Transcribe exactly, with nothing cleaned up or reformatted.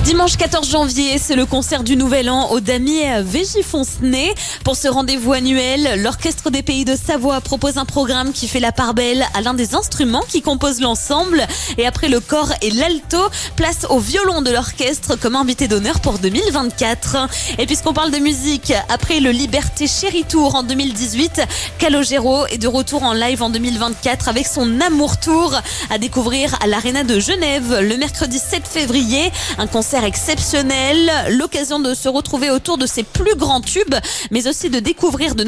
Dimanche quatorze janvier, c'est le concert du Nouvel An au Damier à Végey-Fontenay. Pour ce rendez-vous annuel, l'Orchestre des Pays de Savoie propose un programme qui fait la part belle à l'un des instruments qui composent l'ensemble. Et après le cor et l'alto, place au violon de l'orchestre comme invité d'honneur pour deux mille vingt-quatre. Et puisqu'on parle de musique, après le Liberté Chéri Tour en deux mille dix-huit, Calogero est de retour en live en deux mille vingt-quatre avec son Amour Tour à découvrir à l'Arena de Genève le mercredi sept février. Un concert exceptionnel, l'occasion de se retrouver autour de ses plus grands tubes, mais aussi de découvrir de